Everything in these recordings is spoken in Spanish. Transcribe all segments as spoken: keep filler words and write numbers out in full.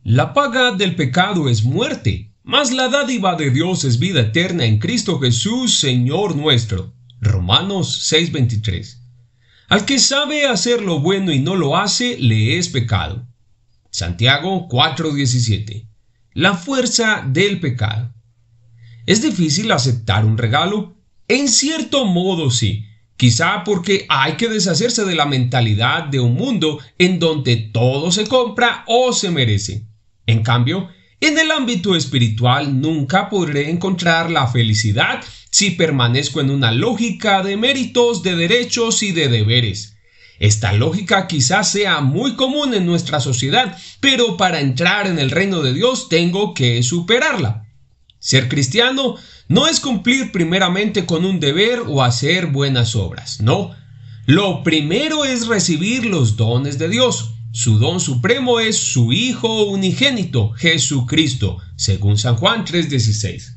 La paga del pecado es muerte, mas la dádiva de Dios es vida eterna en Cristo Jesús, Señor nuestro. Romanos seis veintitrés. Al que sabe hacer lo bueno y no lo hace, le es pecado. Santiago cuatro diecisiete. La fuerza del pecado. ¿Es difícil aceptar un regalo? En cierto modo sí, quizá porque hay que deshacerse de la mentalidad de un mundo en donde todo se compra o se merece. En cambio, en el ámbito espiritual nunca podré encontrar la felicidad si permanezco en una lógica de méritos, de derechos y de deberes. Esta lógica quizás sea muy común en nuestra sociedad, pero para entrar en el reino de Dios tengo que superarla. Ser cristiano no es cumplir primeramente con un deber o hacer buenas obras, no. Lo primero es recibir los dones de Dios. Su don supremo es su Hijo unigénito, Jesucristo, según San Juan tres dieciséis.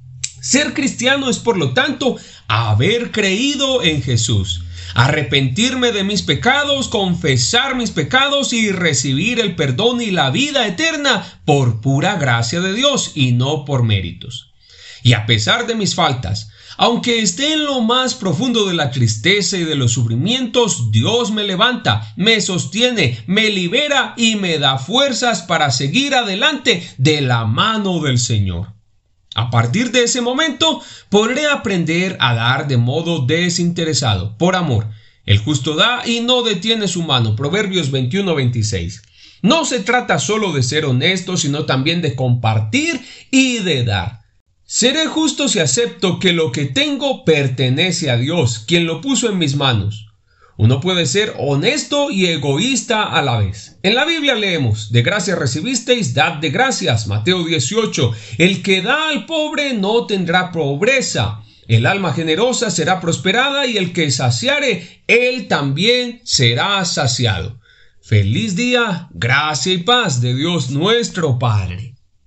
Ser cristiano es, por lo tanto, haber creído en Jesús, arrepentirme de mis pecados, confesar mis pecados y recibir el perdón y la vida eterna por pura gracia de Dios y no por méritos. Y a pesar de mis faltas, aunque esté en lo más profundo de la tristeza y de los sufrimientos, Dios me levanta, me sostiene, me libera y me da fuerzas para seguir adelante de la mano del Señor. A partir de ese momento, podré aprender a dar de modo desinteresado, por amor. El justo da y no detiene su mano. Proverbios veintiuno veintiséis. No se trata solo de ser honesto, sino también de compartir y de dar. Seré justo si acepto que lo que tengo pertenece a Dios, quien lo puso en mis manos. Uno puede ser honesto y egoísta a la vez. En la Biblia leemos: de gracia recibisteis, dad de gracias. Mateo dieciocho. El que da al pobre no tendrá pobreza. El alma generosa será prosperada y el que saciare, él también será saciado. Feliz día, gracia y paz de Dios nuestro Padre.